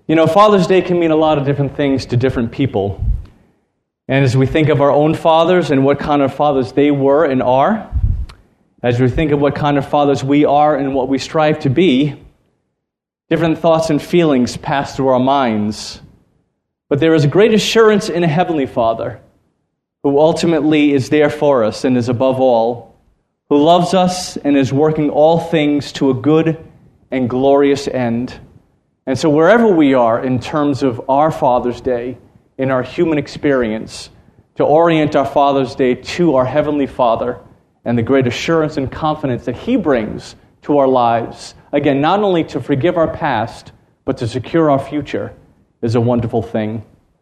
You know, Father's Day can mean a lot of different things to different people. And as we think of our own fathers and what kind of fathers they were and are, as we think of what kind of fathers we are and what we strive to be, different thoughts and feelings pass through our minds. But there is a great assurance in a Heavenly Father who ultimately is there for us and is above all, who loves us and is working all things to a good and glorious end. And so wherever we are in terms of our Father's Day, in our human experience, to orient our Father's Day to our Heavenly Father and the great assurance and confidence that He brings to our lives. Again, not only to forgive our past, but to secure our future is a wonderful thing.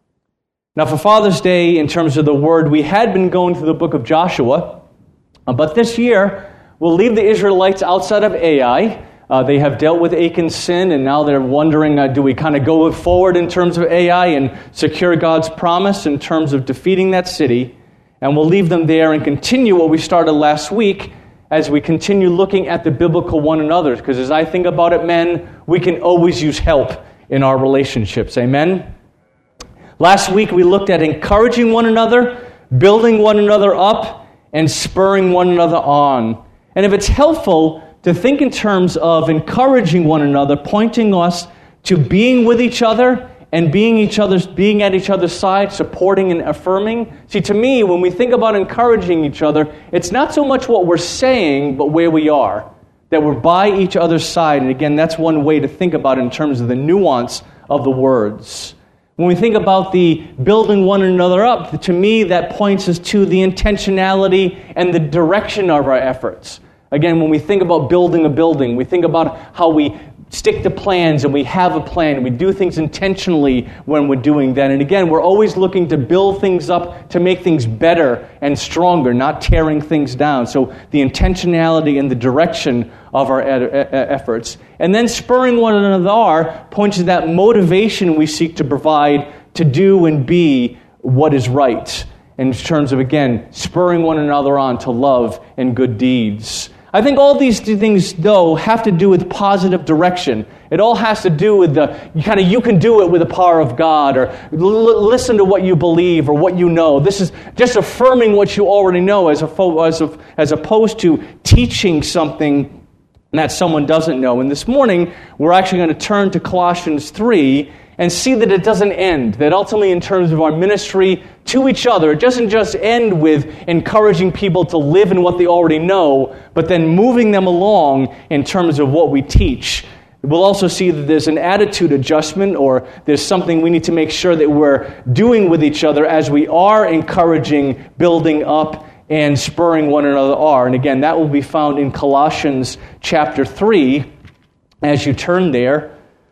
Now for Father's Day, in terms of the Word, we had been going through the book of Joshua, but this year we'll leave the Israelites outside of Ai. They have dealt with Achan's sin, and now they're wondering, do we kind of go forward in terms of Ai and secure God's promise in terms of defeating that city? And we'll leave them there and continue what we started last week as we continue looking at the biblical one another. Because as I think about it, men, we can always use help in our relationships. Amen? Last week we looked at encouraging one another, building one another up, and spurring one another on. And if it's helpful to think in terms of encouraging one another, pointing us to being with each other and being at each other's side, supporting and affirming. See, to me, when we think about encouraging each other, it's not so much what we're saying, but where we are, that we're by each other's side. And again, that's one way to think about it in terms of the nuance of the words. When we think about the building one another up, to me, that points us to the intentionality and the direction of our efforts. Again, when we think about building a building, we think about how we stick to plans and we have a plan. We do things intentionally when we're doing that. And again, we're always looking to build things up to make things better and stronger, not tearing things down. So the intentionality and the direction of our efforts. And then spurring one another on points to that motivation we seek to provide to do and be what is right. In terms of, again, spurring one another on to love and good deeds. I think all these things, though, have to do with positive direction. It all has to do with you can do it with the power of God, or listen to what you believe or what you know. This is just affirming what you already know as opposed to teaching something that someone doesn't know. And this morning, we're actually going to turn to Colossians 3 and see that it doesn't end, that ultimately in terms of our ministry to each other, it doesn't just end with encouraging people to live in what they already know, but then moving them along in terms of what we teach. We'll also see that there's an attitude adjustment, or there's something we need to make sure that we're doing with each other as we are encouraging, building up, and spurring one another on. And again, that will be found in Colossians chapter 3 as you turn there.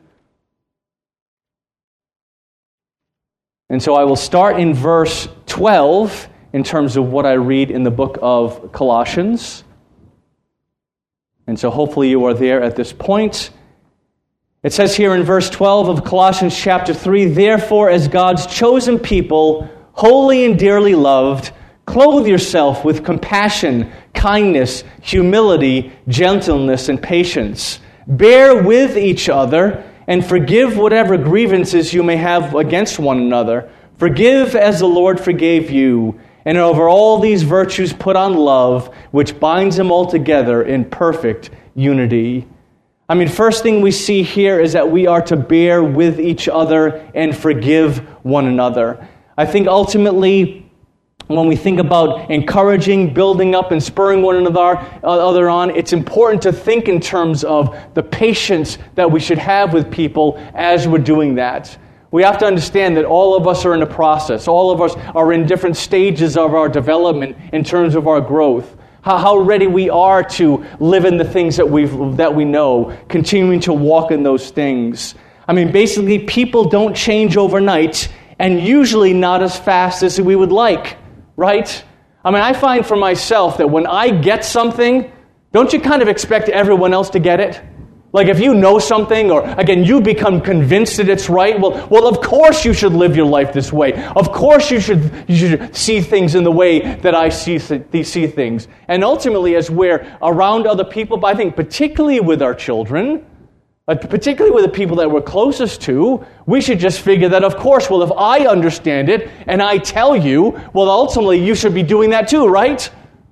And so I will start in verse 12 in terms of what I read in the book of Colossians. And so hopefully you are there at this point. It says here in verse 12 of Colossians chapter 3, "Therefore, as God's chosen people, holy and dearly loved, clothe yourself with compassion, kindness, humility, gentleness, and patience. Bear with each other, and forgive whatever grievances you may have against one another. Forgive as the Lord forgave you. And over all these virtues put on love, which binds them all together in perfect unity." I mean, first thing we see here is that we are to bear with each other and forgive one another. I think ultimately, when we think about encouraging, building up, and spurring one another on, it's important to think in terms of the patience that we should have with people as we're doing that. We have to understand that all of us are in a process. All of us are in different stages of our development in terms of our growth. How ready we are to live in the things that we know, continuing to walk in those things. I mean, basically, people don't change overnight, and usually not as fast as we would like. Right? I mean, I find for myself that when I get something, don't you kind of expect everyone else to get it? Like if you know something, or again, you become convinced that it's right, well, of course you should live your life this way. Of course you should see things in the way that I see things. And ultimately, as we're around other people, but I think particularly with our children, particularly with the people that we're closest to, we should just figure that, of course, well, if I understand it and I tell you, well, ultimately you should be doing that too, right?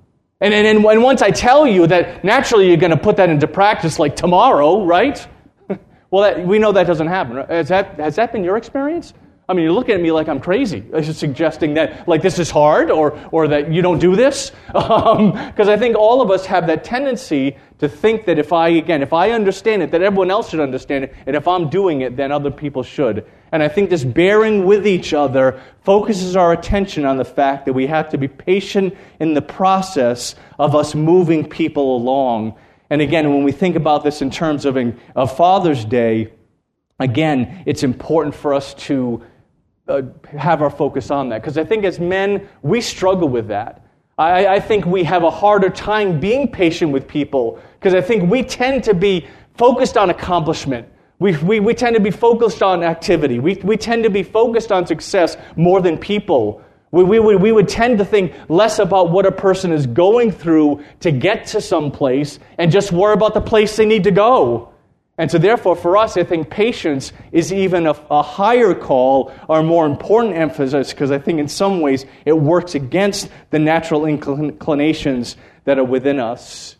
And once I tell you that, naturally you're going to put that into practice like tomorrow, right? Well, we know that doesn't happen. Has that been your experience? I mean, you're looking at me like I'm crazy, suggesting that like this is hard or that you don't do this. Because I think all of us have that tendency to think that if I understand it, that everyone else should understand it, and if I'm doing it, then other people should. And I think this bearing with each other focuses our attention on the fact that we have to be patient in the process of us moving people along. And again, when we think about this in terms of Father's Day, again, it's important for us to have our focus on that. Because I think as men, we struggle with that. I think we have a harder time being patient with people because I think we tend to be focused on accomplishment. We tend to be focused on activity. We tend to be focused on success more than people. We would tend to think less about what a person is going through to get to some place and just worry about the place they need to go. And so therefore, for us, I think patience is even a higher call or a more important emphasis because I think in some ways it works against the natural inclinations that are within us.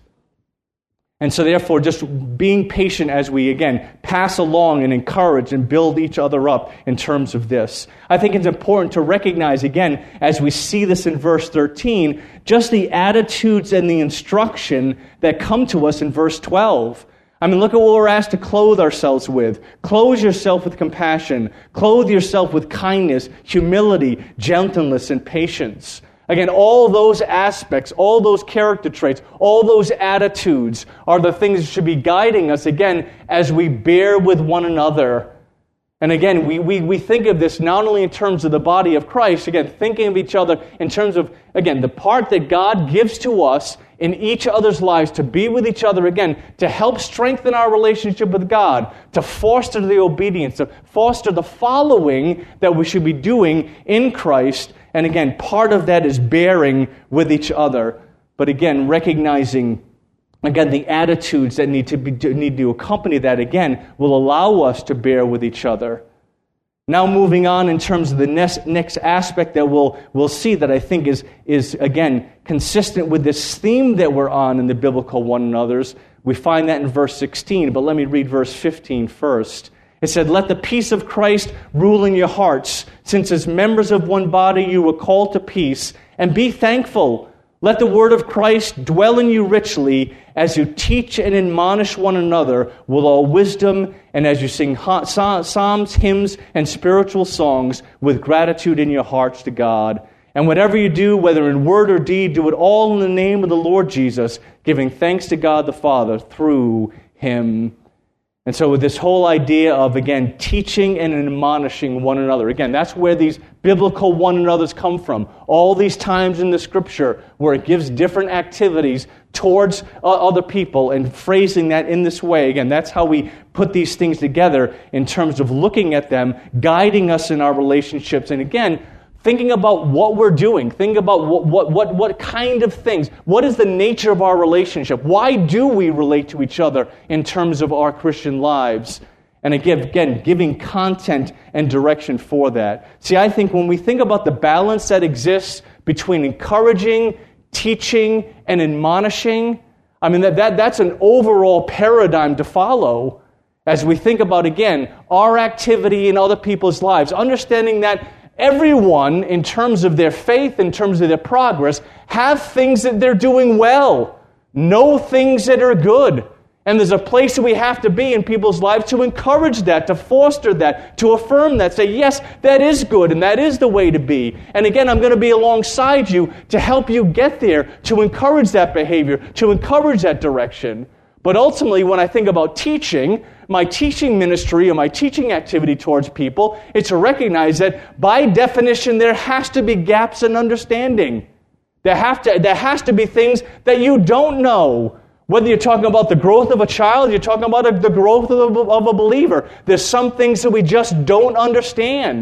And so therefore, just being patient as we, again, pass along and encourage and build each other up in terms of this. I think it's important to recognize, again, as we see this in verse 13, just the attitudes and the instruction that come to us in verse 12. I mean, look at what we're asked to clothe ourselves with. Clothe yourself with compassion. Clothe yourself with kindness, humility, gentleness, and patience. Again, all those aspects, all those character traits, all those attitudes are the things that should be guiding us, again, as we bear with one another. And again, we think of this not only in terms of the body of Christ, again, thinking of each other in terms of, again, the part that God gives to us in each other's lives to be with each other, again, to help strengthen our relationship with God, to foster the obedience, to foster the following that we should be doing in Christ. And again, part of that is bearing with each other. But again, recognizing, again, the attitudes that need to accompany that, again, will allow us to bear with each other. Now moving on in terms of the next aspect that we'll see that I think is again consistent with this theme that we're on in the biblical one another's. We find that in verse 16, but let me read verse 15 first. It said, "Let the peace of Christ rule in your hearts, since as members of one body you were called to peace, and be thankful. Let the word of Christ dwell in you richly as you teach and admonish one another with all wisdom and as you sing psalms, hymns, and spiritual songs with gratitude in your hearts to God. And whatever you do, whether in word or deed, do it all in the name of the Lord Jesus, giving thanks to God the Father through Him." And so with this whole idea of, again, teaching and admonishing one another, again, that's where these biblical one another's come from. All these times in the Scripture where it gives different activities towards other people and phrasing that in this way. Again, that's how we put these things together in terms of looking at them, guiding us in our relationships, and again, thinking about what we're doing, thinking about what kind of things, what is the nature of our relationship, why do we relate to each other in terms of our Christian lives, and again, giving content and direction for that. See, I think when we think about the balance that exists between encouraging, teaching, and admonishing, I mean, that's an overall paradigm to follow as we think about, again, our activity in other people's lives, understanding that everyone, in terms of their faith, in terms of their progress, have things that they're doing well, know things that are good. And there's a place that we have to be in people's lives to encourage that, to foster that, to affirm that, say, yes, that is good and that is the way to be. And again, I'm going to be alongside you to help you get there, to encourage that behavior, to encourage that direction. But ultimately, when I think about teaching, my teaching ministry or my teaching activity towards people, it's to recognize that by definition there has to be gaps in understanding. There has to be things that you don't know. Whether you're talking about the growth of a child, you're talking about the growth of a believer. There's some things that we just don't understand.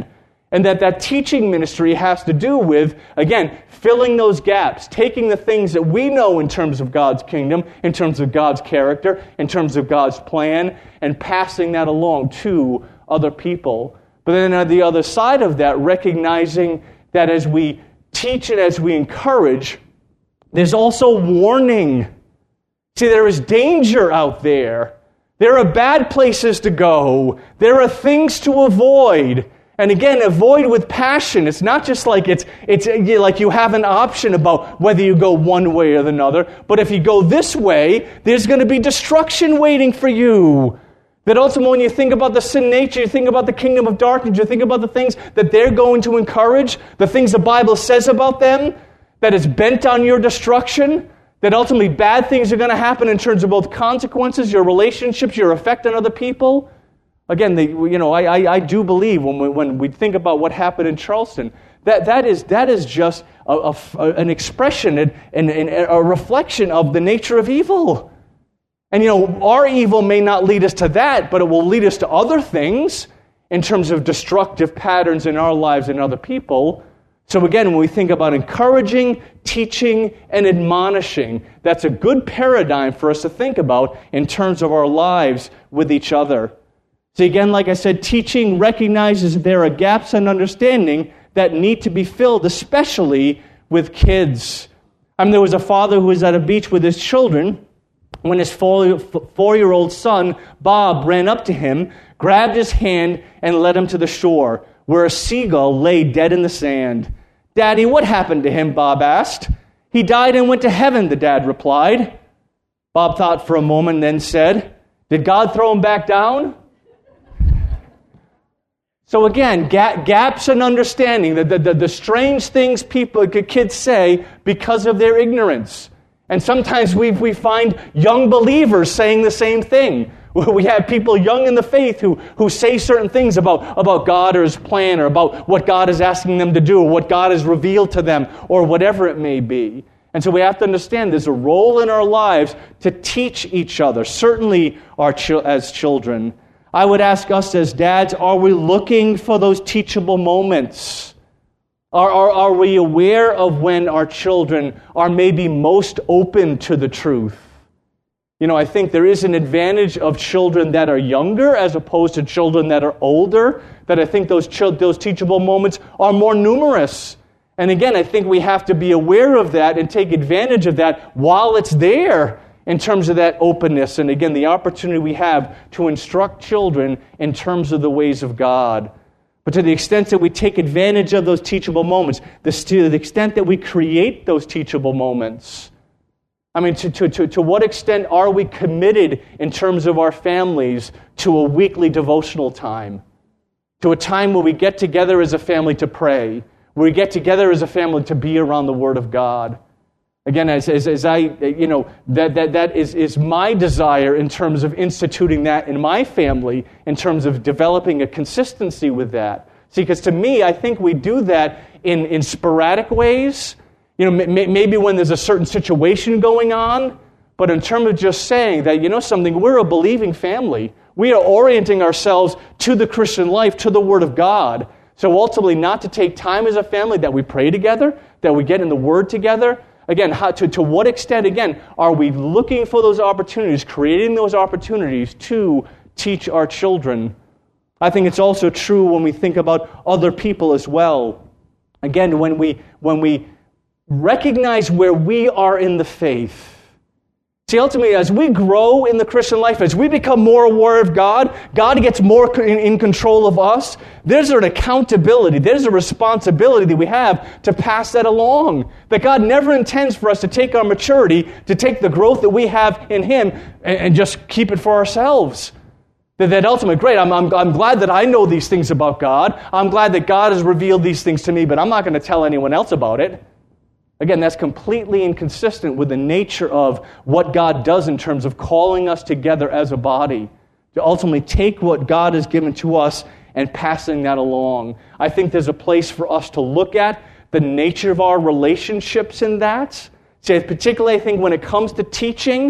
And that teaching ministry has to do with, again, filling those gaps, taking the things that we know in terms of God's kingdom, in terms of God's character, in terms of God's plan, and passing that along to other people. But then on the other side of that, recognizing that as we teach and as we encourage, there's also warning. See, there is danger out there. There are bad places to go. There are things to avoid. And again, avoid with passion. It's not just like it's like you have an option about whether you go one way or another. But if you go this way, there's going to be destruction waiting for you. That ultimately, when you think about the sin nature, you think about the kingdom of darkness, you think about the things that they're going to encourage, the things the Bible says about them, that is bent on your destruction, that ultimately bad things are going to happen in terms of both consequences, your relationships, your effect on other people. Again, I do believe when we think about what happened in Charleston, that is just an expression and a reflection of the nature of evil. And our evil may not lead us to that, but it will lead us to other things in terms of destructive patterns in our lives and other people. So again, when we think about encouraging, teaching, and admonishing, that's a good paradigm for us to think about in terms of our lives with each other. So again, like I said, teaching recognizes there are gaps in understanding that need to be filled, especially with kids. There was a father who was at a beach with his children when his 4-year-old son, Bob, ran up to him, grabbed his hand, and led him to the shore, where a seagull lay dead in the sand. "Daddy, what happened to him?" Bob asked. "He died and went to heaven," the dad replied. Bob thought for a moment, then said, "Did God throw him back down?" So again, gaps in understanding, the strange things kids say because of their ignorance. And sometimes we find young believers saying the same thing. We have people young in the faith who say certain things about God or His plan, or about what God is asking them to do, or what God has revealed to them, or whatever it may be. And so we have to understand there's a role in our lives to teach each other, certainly as children. I would ask us as dads, are we looking for those teachable moments? Are we aware of when our children are maybe most open to the truth? I think there is an advantage of children that are younger as opposed to children that are older, that I think those teachable moments are more numerous. And again, I think we have to be aware of that and take advantage of that while it's there, in terms of that openness, and again, the opportunity we have to instruct children in terms of the ways of God. But to the extent that we take advantage of those teachable moments, to the extent that we create those teachable moments, to what extent are we committed in terms of our families to a weekly devotional time? To a time where we get together as a family to pray, where we get together as a family to be around the Word of God. Again, as I, that is my desire in terms of instituting that in my family, in terms of developing a consistency with that. See, because to me, I think we do that in sporadic ways. Maybe when there's a certain situation going on, but in terms of just saying that, something, we're a believing family. We are orienting ourselves to the Christian life, to the Word of God. So ultimately, not to take time as a family that we pray together, that we get in the Word together. Again, to what extent, again, are we looking for those opportunities, creating those opportunities to teach our children? I think it's also true when we think about other people as well. Again, when we recognize where we are in the faith. See, ultimately, as we grow in the Christian life, as we become more aware of God, God gets more in control of us. There's an accountability, there's a responsibility that we have to pass that along. That God never intends for us to take our maturity, to take the growth that we have in Him, and just keep it for ourselves. That ultimately, great, I'm glad that I know these things about God. I'm glad that God has revealed these things to me, but I'm not going to tell anyone else about it. Again, that's completely inconsistent with the nature of what God does in terms of calling us together as a body, to ultimately take what God has given to us and passing that along. I think there's a place for us to look at the nature of our relationships in that. See, particularly I think when it comes to teaching,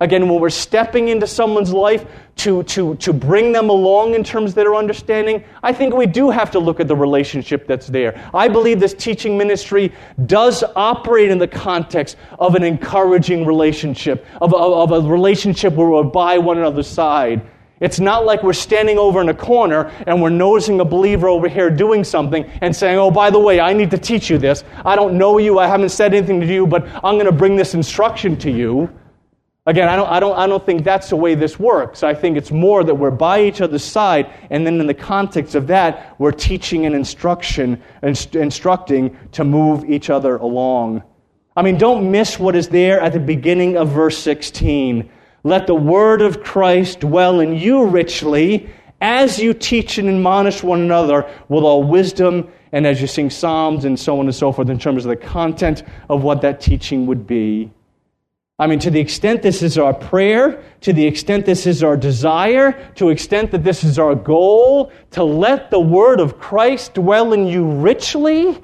Again, when we're stepping into someone's life to bring them along in terms of their understanding, I think we do have to look at the relationship that's there. I believe this teaching ministry does operate in the context of an encouraging relationship, of a relationship where we're by one another's side. It's not like we're standing over in a corner and we're noticing a believer over here doing something and saying, oh, by the way, I need to teach you this. I don't know you, I haven't said anything to you, but I'm going to bring this instruction to you. Again, I don't think that's the way this works. I think it's more that we're by each other's side, and then in the context of that, we're teaching and instructing to move each other along. I mean, don't miss what is there at the beginning of verse 16. Let the word of Christ dwell in you richly, as you teach and admonish one another with all wisdom, and as you sing psalms and so on and so forth in terms of the content of what that teaching would be. I mean, to the extent this is our prayer, to the extent this is our desire, to the extent that this is our goal, to let the word of Christ dwell in you richly.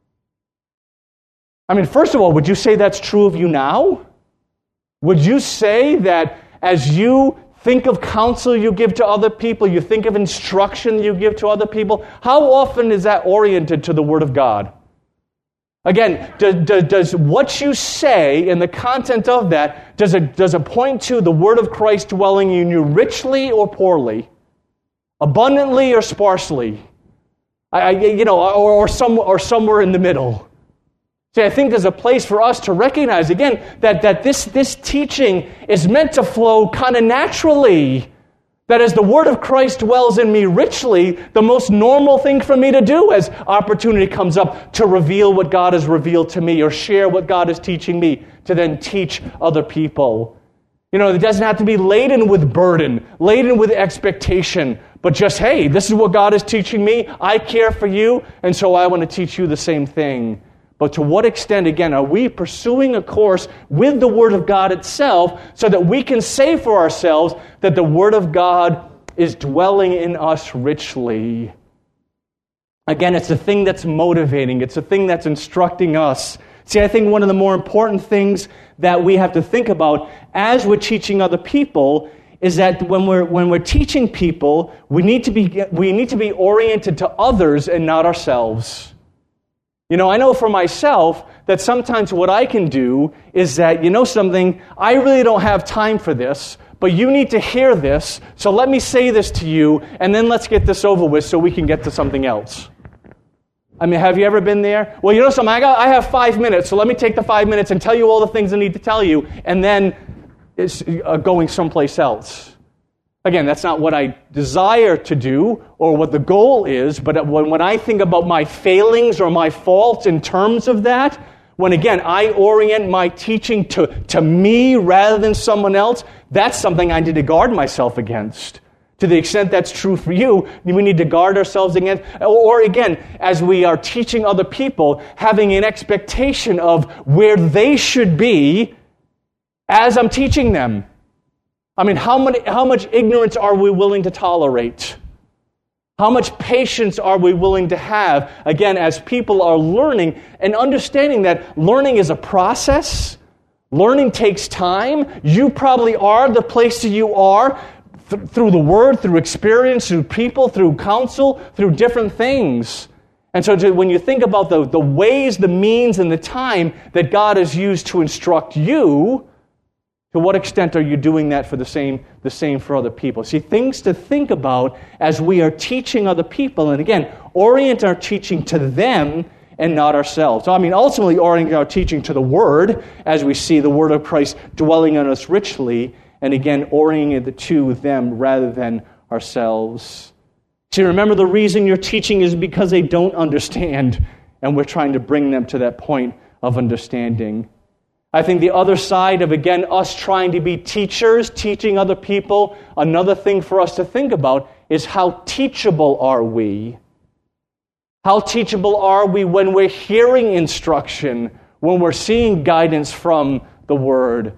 I mean, first of all, would you say that's true of you now? Would you say that as you think of counsel you give to other people, you think of instruction you give to other people, how often is that oriented to the word of God? Again, does what you say and the content of that, does it point to the word of Christ dwelling in you richly or poorly? Abundantly or sparsely? Or somewhere in the middle? See, I think there's a place for us to recognize, again, that this teaching is meant to flow kind of naturally. That as the word of Christ dwells in me richly, the most normal thing for me to do as opportunity comes up to reveal what God has revealed to me or share what God is teaching me to then teach other people. You know, it doesn't have to be laden with burden, laden with expectation, but just, hey, this is what God is teaching me. I care for you, and so I want to teach you the same thing. But to what extent, again, are we pursuing a course with the Word of God itself so that we can say for ourselves that the Word of God is dwelling in us richly? Again, it's a thing that's motivating. It's a thing that's instructing us. See, I think one of the more important things that we have to think about as we're teaching other people is that when we're teaching people, we need to be oriented to others and not ourselves. You know, I know for myself that sometimes what I can do is that, you know something, I really don't have time for this, but you need to hear this, so let me say this to you, and then let's get this over with so we can get to something else. I mean, have you ever been there? Well, you know something, I have 5 minutes, so let me take the 5 minutes and tell you all the things I need to tell you, and then it's going someplace else. Again, that's not what I desire to do or what the goal is, but when I think about my failings or my faults in terms of that, when again I orient my teaching to me rather than someone else, that's something I need to guard myself against. To the extent that's true for you, we need to guard ourselves against, or again, as we are teaching other people, having an expectation of where they should be as I'm teaching them. I mean, how much ignorance are we willing to tolerate? How much patience are we willing to have, again, as people are learning and understanding that learning is a process, learning takes time. You probably are the place that you are through the Word, through experience, through people, through counsel, through different things. And so when you think about the ways, the means, and the time that God has used to instruct you, to what extent are you doing that for the same for other people? See, things to think about as we are teaching other people, and again, orient our teaching to them and not ourselves. So, I mean, ultimately orient our teaching to the Word, as we see the Word of Christ dwelling on us richly, and again, orienting it to them rather than ourselves. See, remember the reason you're teaching is because they don't understand, and we're trying to bring them to that point of understanding. I think the other side of, again, us trying to be teachers, teaching other people, another thing for us to think about is how teachable are we? How teachable are we when we're hearing instruction, when we're seeing guidance from the Word?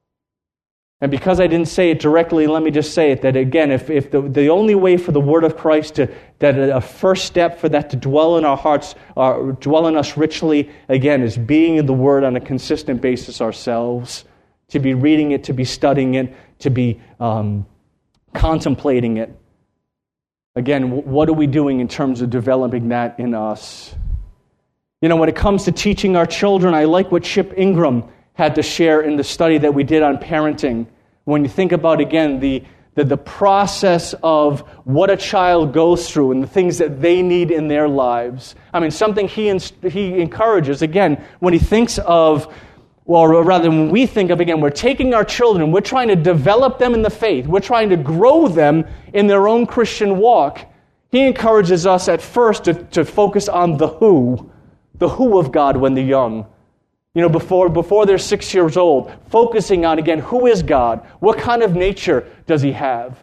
And because I didn't say it directly, let me just say it, that again, if the only way for the Word of Christ that a first step for that to dwell in our hearts, dwell in us richly, again, is being in the Word on a consistent basis ourselves, to be reading it, to be studying it, to be contemplating it. Again, what are we doing in terms of developing that in us? You know, when it comes to teaching our children, I like what Chip Ingram had to share in the study that we did on parenting. When you think about, again, the process of what a child goes through and the things that they need in their lives. I mean, something he encourages, again, when he thinks of, well, rather when we think of, again, we're taking our children, we're trying to develop them in the faith, we're trying to grow them in their own Christian walk. He encourages us at first to focus on the who of God when they're young. You know, before they're 6 years old, focusing on, again, who is God? What kind of nature does He have?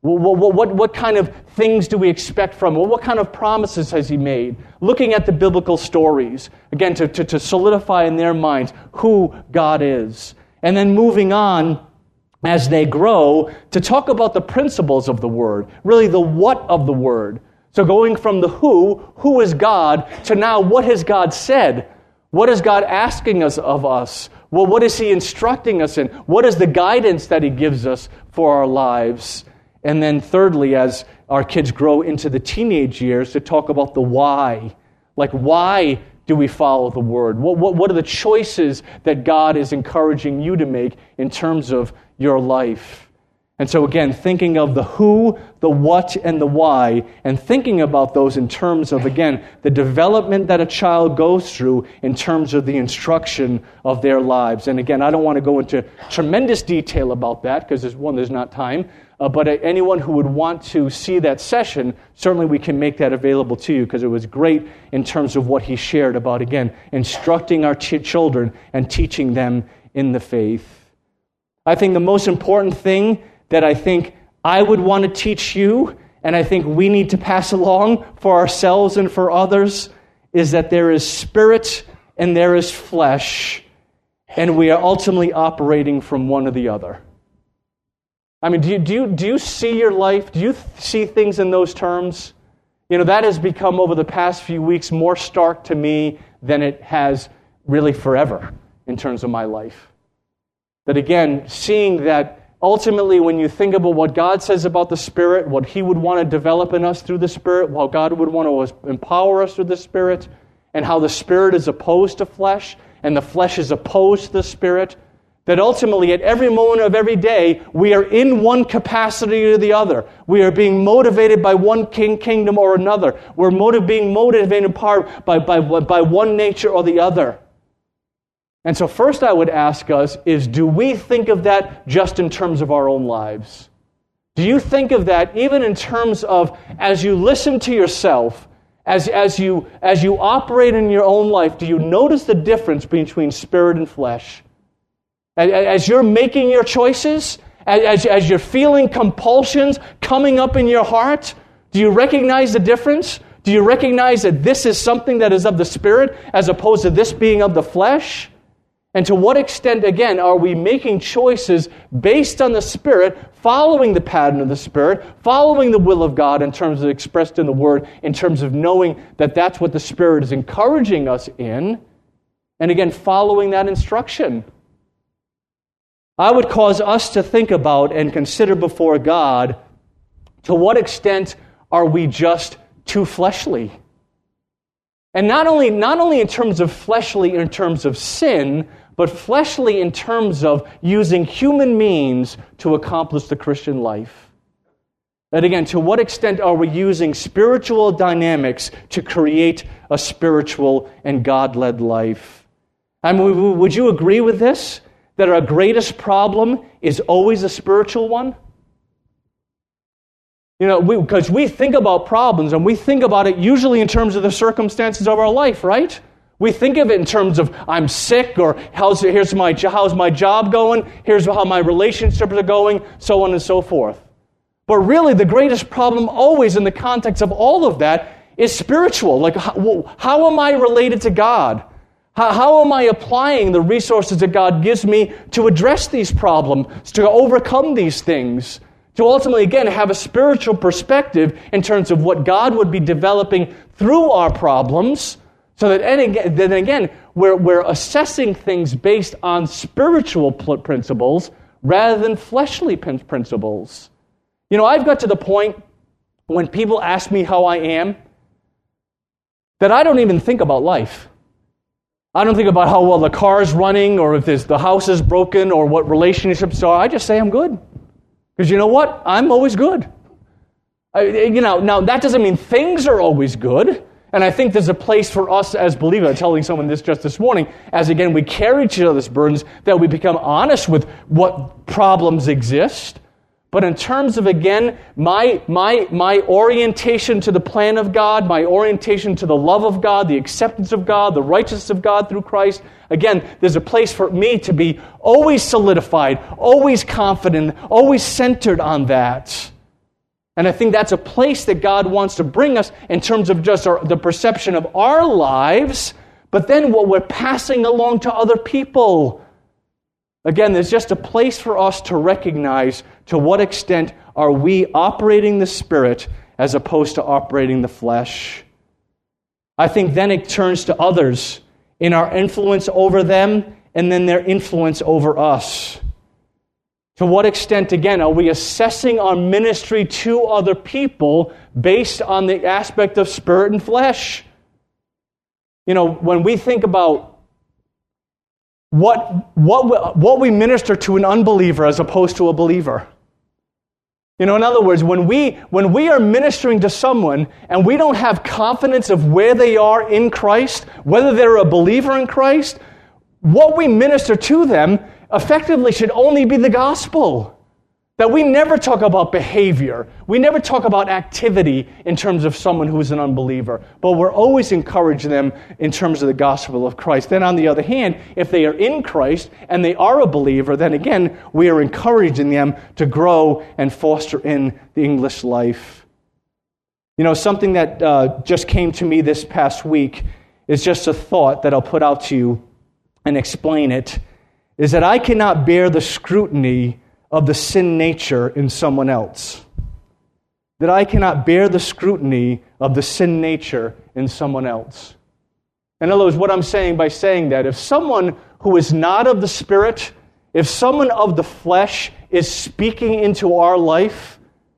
What kind of things do we expect from Him? What kind of promises has He made? Looking at the biblical stories, again, to solidify in their minds who God is. And then moving on, as they grow, to talk about the principles of the Word, really the what of the Word. So going from the who is God, to now what has God said? What is God asking us of us? Well, what is He instructing us in? What is the guidance that He gives us for our lives? And then thirdly, as our kids grow into the teenage years, to talk about the why. Like, why do we follow the Word? What are the choices that God is encouraging you to make in terms of your life? And so again, thinking of the who, the what, and the why, and thinking about those in terms of, again, the development that a child goes through in terms of the instruction of their lives. And again, I don't want to go into tremendous detail about that because there's not time. But anyone who would want to see that session, certainly we can make that available to you because it was great in terms of what he shared about, again, instructing our children and teaching them in the faith. I think the most important thing that I think I would want to teach you, and I think we need to pass along for ourselves and for others, is that there is spirit and there is flesh, and we are ultimately operating from one or the other. I mean, do you see your life? Do you see things in those terms? You know, that has become over the past few weeks more stark to me than it has really forever in terms of my life. That again, seeing that ultimately, when you think about what God says about the Spirit, what He would want to develop in us through the Spirit, how God would want to empower us through the Spirit, and how the Spirit is opposed to flesh, and the flesh is opposed to the Spirit, that ultimately, at every moment of every day, we are in one capacity or the other. We are being motivated by one kingdom or another. We're being motivated in part by one nature or the other. And so first I would ask us is, do we think of that just in terms of our own lives? Do you think of that even in terms of, as you listen to yourself, as you operate in your own life, do you notice the difference between spirit and flesh? As you're making your choices, as you're feeling compulsions coming up in your heart, do you recognize the difference? Do you recognize that this is something that is of the Spirit as opposed to this being of the flesh? And to what extent, again, are we making choices based on the Spirit, following the pattern of the Spirit, following the will of God in terms of expressed in the Word, in terms of knowing that that's what the Spirit is encouraging us in, and again, following that instruction? I would cause us to think about and consider before God, to what extent are we just too fleshly? And not only in terms of fleshly, in terms of sin, but fleshly in terms of using human means to accomplish the Christian life. And again, to what extent are we using spiritual dynamics to create a spiritual and God-led life? I mean, would you agree with this? That our greatest problem is always a spiritual one? You know, because we think about problems and we think about it usually in terms of the circumstances of our life, right? We think of it in terms of, I'm sick, or how's my job going, here's how my relationships are going, so on and so forth. But really, the greatest problem always in the context of all of that is spiritual. Like, how am I related to God? How am I applying the resources that God gives me to address these problems, to overcome these things, to ultimately, again, have a spiritual perspective in terms of what God would be developing through our problems, So that then again, we're assessing things based on spiritual principles rather than fleshly principles. You know, I've got to the point when people ask me how I am that I don't even think about life. I don't think about how well the car's running or if the house is broken or what relationships are. I just say I'm good. Because you know what? I'm always good. Now that doesn't mean things are always good. And I think there's a place for us as believers, I'm telling someone this just this morning, as again we carry each other's burdens, that we become honest with what problems exist. But in terms of, again, my orientation to the plan of God, my orientation to the love of God, the acceptance of God, the righteousness of God through Christ, again, there's a place for me to be always solidified, always confident, always centered on that. And I think that's a place that God wants to bring us in terms of just the perception of our lives, but then what we're passing along to other people. Again, there's just a place for us to recognize to what extent are we operating the Spirit as opposed to operating the flesh. I think then it turns to others in our influence over them and then their influence over us. To what extent, again, are we assessing our ministry to other people based on the aspect of spirit and flesh? You know, when we think about what we minister to an unbeliever as opposed to a believer. You know, in other words, when we are ministering to someone and we don't have confidence of where they are in Christ, whether they're a believer in Christ, what we minister to them effectively should only be the gospel. That we never talk about behavior. We never talk about activity in terms of someone who is an unbeliever. But we're always encouraging them in terms of the gospel of Christ. Then on the other hand, if they are in Christ and they are a believer, then again, we are encouraging them to grow and foster in the English life. You know, something that just came to me this past week is just a thought that I'll put out to you and explain it, is that I cannot bear the scrutiny of the sin nature in someone else. That I cannot bear the scrutiny of the sin nature in someone else. In other words, what I'm saying by saying that, if someone who is not of the Spirit, if someone of the flesh is speaking into our life,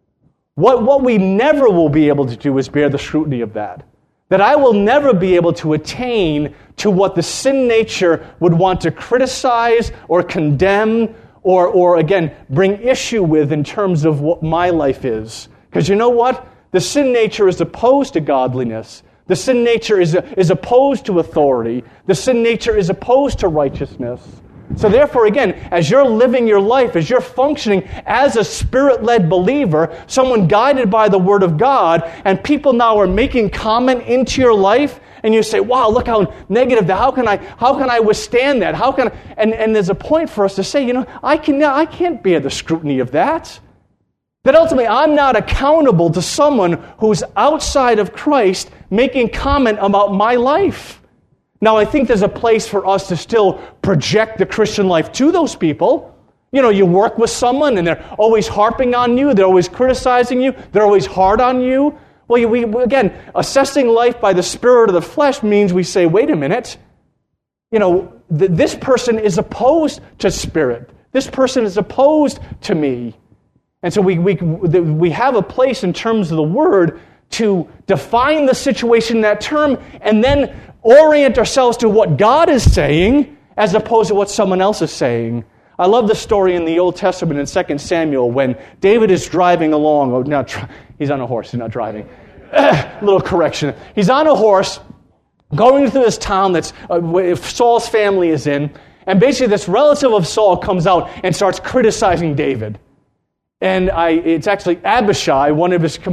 what we never will be able to do is bear the scrutiny of that. That I will never be able to attain to what the sin nature would want to criticize or condemn or again, bring issue with in terms of what my life is. Because you know what? The sin nature is opposed to godliness. The sin nature is opposed to authority. The sin nature is opposed to righteousness. So therefore, again, as you're living your life, as you're functioning as a Spirit-led believer, someone guided by the Word of God, and people now are making comment into your life, and you say, wow, look how negative that, how can I withstand that? And there's a point for us to say, you know, I can't bear the scrutiny of that. That ultimately I'm not accountable to someone who's outside of Christ making comment about my life. Now, I think there's a place for us to still project the Christian life to those people. You know, you work with someone and they're always harping on you, they're always criticizing you, they're always hard on you. Well, we again, assessing life by the spirit of the flesh means we say, wait a minute, you know, this person is opposed to Spirit. This person is opposed to me. And so we have a place in terms of the Word to define the situation in that term and then orient ourselves to what God is saying as opposed to what someone else is saying. I love the story in the Old Testament in 2 Samuel when David is driving along. He's on a horse, he's not driving. Little correction. He's on a horse going through this town that's Saul's family is in, and basically this relative of Saul comes out and starts criticizing David. And it's actually Abishai, one of his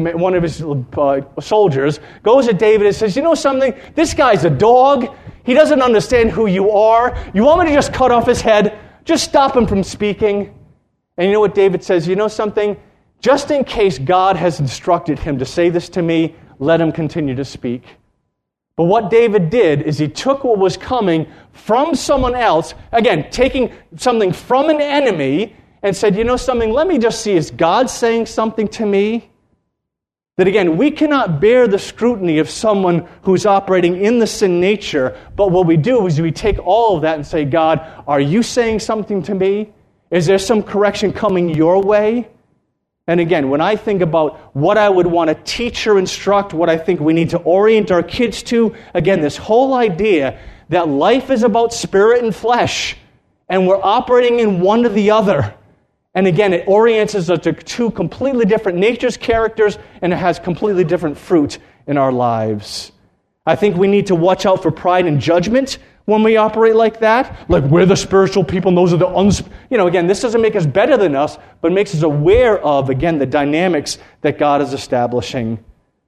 soldiers, goes to David and says, you know something? This guy's a dog. He doesn't understand who you are. You want me to just cut off his head? Just stop him from speaking. And you know what David says? You know something? Just in case God has instructed him to say this to me, let him continue to speak. But what David did is he took what was coming from someone else, again, taking something from an enemy, and said, you know something, let me just see, is God saying something to me? That again, we cannot bear the scrutiny of someone who's operating in the sin nature, but what we do is we take all of that and say, God, are you saying something to me? Is there some correction coming your way? And again, when I think about what I would want to teach or instruct, what I think we need to orient our kids to, again, this whole idea that life is about spirit and flesh, and we're operating in one or the other. And again, it orients us to two completely different natures, characters, and it has completely different fruit in our lives. I think we need to watch out for pride and judgment when we operate like that. Like, we're the spiritual people, and those are the again, this doesn't make us better than us, but makes us aware of, again, the dynamics that God is establishing.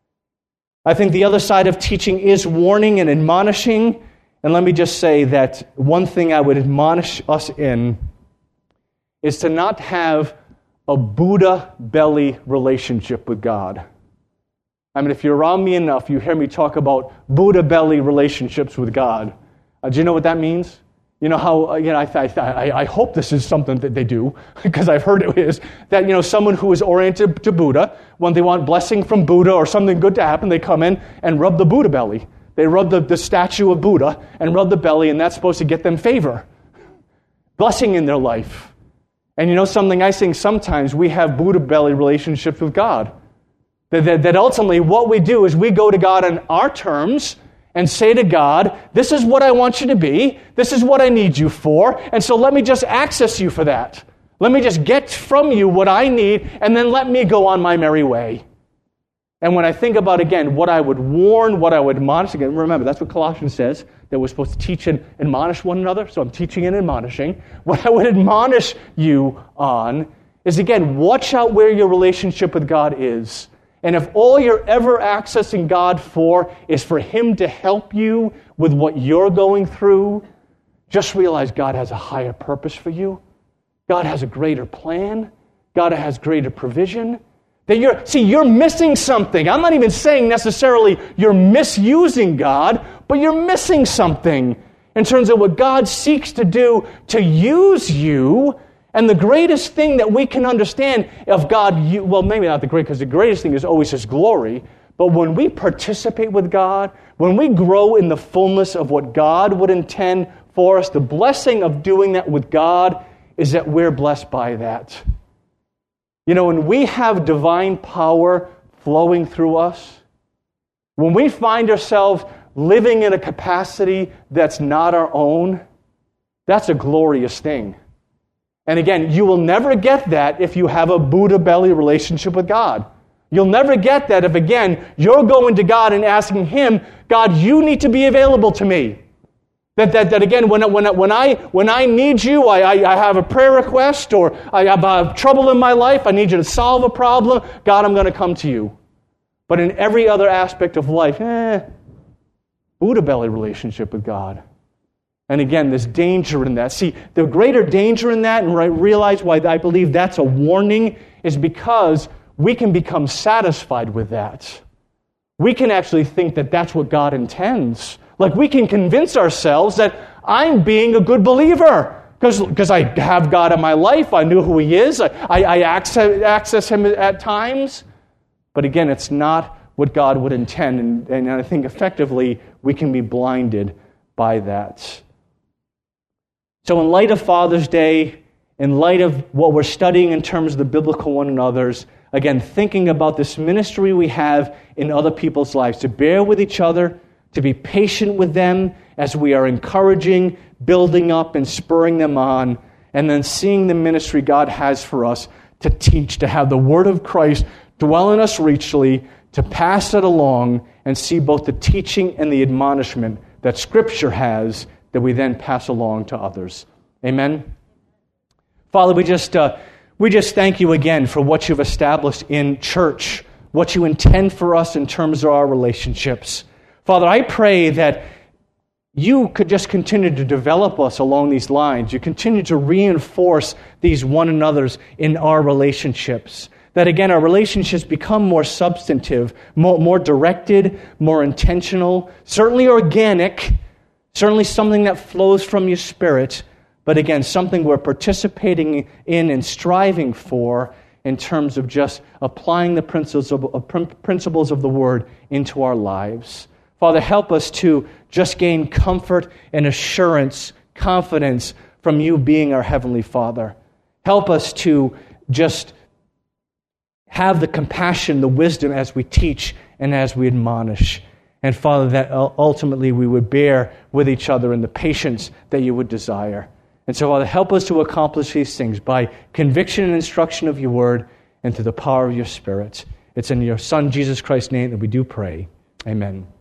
I think the other side of teaching is warning and admonishing. And let me just say that one thing I would admonish us in is to not have a Buddha belly relationship with God. I mean, if you're around me enough, you hear me talk about Buddha belly relationships with God. Do you know what that means? You know how, I hope this is something that they do, because I've heard it is, that, someone who is oriented to Buddha, when they want blessing from Buddha or something good to happen, they come in and rub the Buddha belly. They rub the statue of Buddha and rub the belly, and that's supposed to get them favor, blessing in their life. And something I think sometimes we have Buddha belly relationships with God. That ultimately what we do is we go to God on our terms and say to God, this is what I want you to be, this is what I need you for, and so let me just access you for that. Let me just get from you what I need, and then let me go on my merry way. And when I think about, again, what I would warn, what I would admonish, again, remember, that's what Colossians says, that we're supposed to teach and admonish one another, so I'm teaching and admonishing. What I would admonish you on is, again, watch out where your relationship with God is. And if all you're ever accessing God for is for Him to help you with what you're going through, just realize God has a higher purpose for you. God has a greater plan. God has greater provision. That you're missing something. I'm not even saying necessarily you're misusing God, but you're missing something in terms of what God seeks to do to use you. And the greatest thing that we can understand of God, well, maybe not the great, because the greatest thing is always His glory, but when we participate with God, when we grow in the fullness of what God would intend for us, the blessing of doing that with God is that we're blessed by that. When we have divine power flowing through us, when we find ourselves living in a capacity that's not our own, that's a glorious thing. And again, you will never get that if you have a Buddha belly relationship with God. You'll never get that if, again, you're going to God and asking Him, God, you need to be available to me. That again, when I need you, I have a prayer request, or I have trouble in my life, I need you to solve a problem, God, I'm going to come to you. But in every other aspect of life, Buddha belly relationship with God. And again, there's danger in that. See, the greater danger in that, and I realize why I believe that's a warning, is because we can become satisfied with that. We can actually think that that's what God intends. Like, we can convince ourselves that I'm being a good believer because I have God in my life. I knew who He is. I access Him at times. But again, it's not what God would intend. And I think effectively we can be blinded by that. So in light of Father's Day, in light of what we're studying in terms of the biblical one another's, again, thinking about this ministry we have in other people's lives, to bear with each other, to be patient with them as we are encouraging, building up, and spurring them on, and then seeing the ministry God has for us to teach, to have the Word of Christ dwell in us richly, to pass it along, and see both the teaching and the admonishment that Scripture has that we then pass along to others. Amen? Father, we just thank you again for what you've established in church, what you intend for us in terms of our relationships. Father, I pray that you could just continue to develop us along these lines. You continue to reinforce these one another's in our relationships. That again, our relationships become more substantive, more directed, more intentional, certainly organic, certainly something that flows from your Spirit, but again, something we're participating in and striving for in terms of just applying the principles of the Word into our lives. Father, help us to just gain comfort and assurance, confidence from you being our Heavenly Father. Help us to just have the compassion, the wisdom as we teach and as we admonish. And Father, that ultimately we would bear with each other in the patience that you would desire. And so, Father, help us to accomplish these things by conviction and instruction of your word and through the power of your Spirit. It's in your Son, Jesus Christ's name, that we do pray. Amen.